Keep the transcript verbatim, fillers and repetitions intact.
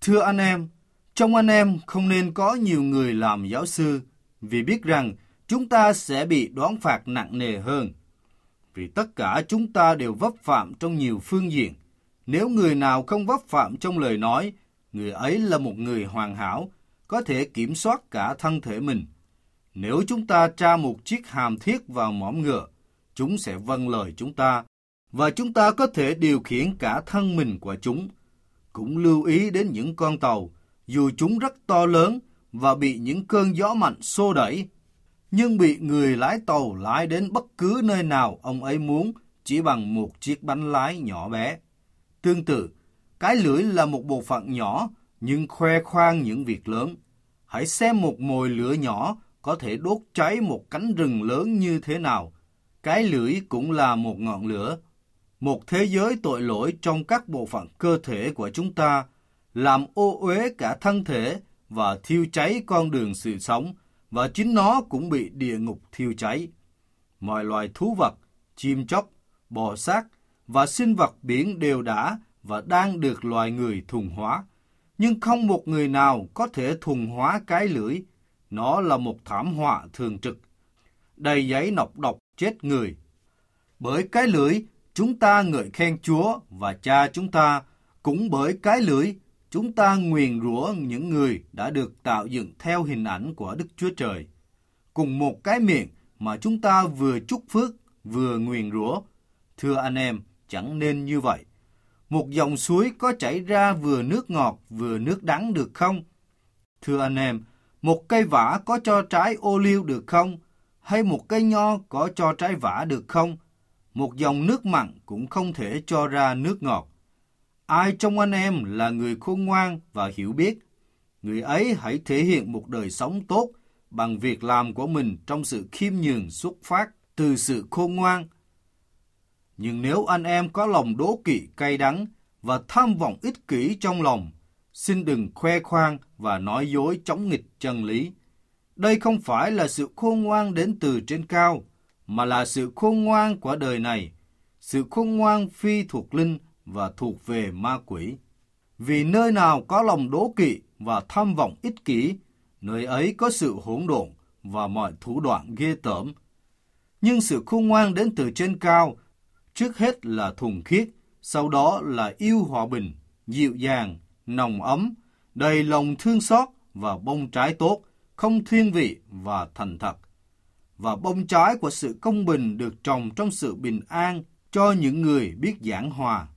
Thưa anh em, trong anh em không nên có nhiều người làm giáo sư, vì biết rằng chúng ta sẽ bị đoán phạt nặng nề hơn. Vì tất cả chúng ta đều vấp phạm trong nhiều phương diện. Nếu người nào không vấp phạm trong lời nói, người ấy là một người hoàn hảo, có thể kiểm soát cả thân thể mình. Nếu chúng ta tra một chiếc hàm thiết vào mỏm ngựa, chúng sẽ vâng lời chúng ta, và chúng ta có thể điều khiển cả thân mình của chúng. Cũng lưu ý đến những con tàu, dù chúng rất to lớn và bị những cơn gió mạnh xô đẩy, nhưng bị người lái tàu lái đến bất cứ nơi nào ông ấy muốn chỉ bằng một chiếc bánh lái nhỏ bé. Tương tự, cái lưỡi là một bộ phận nhỏ nhưng khoe khoang những việc lớn. Hãy xem một mồi lửa nhỏ có thể đốt cháy một cánh rừng lớn như thế nào. Cái lưỡi cũng là một ngọn lửa. Một thế giới tội lỗi trong các bộ phận cơ thể của chúng ta làm ô uế cả thân thể và thiêu cháy con đường sự sống, và chính nó cũng bị địa ngục thiêu cháy. Mọi loài thú vật, chim chóc, bò sát và sinh vật biển đều đã và đang được loài người thuần hóa, nhưng không một người nào có thể thuần hóa cái lưỡi. Nó là một thảm họa thường trực, đầy giấy nọc độc chết người. Bởi cái lưỡi, chúng ta ngợi khen Chúa và Cha chúng ta, cũng bởi cái lưỡi, chúng ta nguyền rủa những người đã được tạo dựng theo hình ảnh của Đức Chúa Trời. Cùng một cái miệng mà chúng ta vừa chúc phước, vừa nguyền rủa. Thưa anh em, chẳng nên như vậy. Một dòng suối có chảy ra vừa nước ngọt vừa nước đắng được không? Thưa anh em, một cây vả có cho trái ô liu được không? Hay một cây nho có cho trái vả được không? Một dòng nước mặn cũng không thể cho ra nước ngọt. Ai trong anh em là người khôn ngoan và hiểu biết, người ấy hãy thể hiện một đời sống tốt bằng việc làm của mình trong sự khiêm nhường xuất phát từ sự khôn ngoan. Nhưng nếu anh em có lòng đố kỵ cay đắng và tham vọng ích kỷ trong lòng, xin đừng khoe khoang và nói dối chống nghịch chân lý. Đây không phải là sự khôn ngoan đến từ trên cao, mà là sự khôn ngoan của đời này, sự khôn ngoan phi thuộc linh và thuộc về ma quỷ. Vì nơi nào có lòng đố kỵ và tham vọng ích kỷ, nơi ấy có sự hỗn độn và mọi thủ đoạn ghê tởm. Nhưng sự khôn ngoan đến từ trên cao, trước hết là thuần khiết, sau đó là yêu hòa bình, dịu dàng, nồng ấm, đầy lòng thương xót và bông trái tốt, không thiên vị và thành thật. Và bông trái của sự công bình được trồng trong sự bình an cho những người biết giảng hòa.